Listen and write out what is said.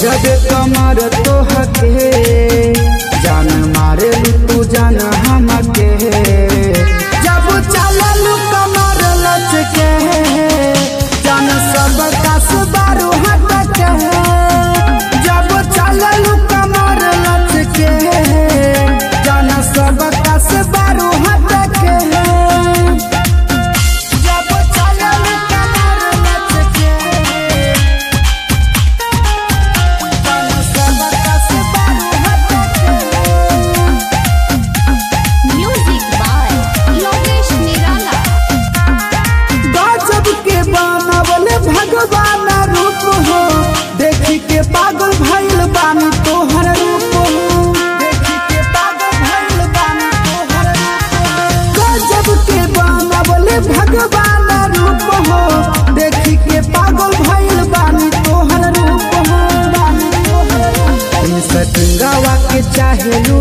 गजब कमर तोहके जान मारे तू जान हमके जब चललू कमर लचके जान सब कस बारू हटके जब चललू कमर लचके जान सब कस बारू हटके भगवान रूप हो देखी के पागल भइल बानी तोहर रूप हो देखी के पागल भइल बानी तोहर रूप गजब के बनावले भगवान रूप हो देखी के पागल भइल बानी तोहर रूप हो सतंगावा के चाहे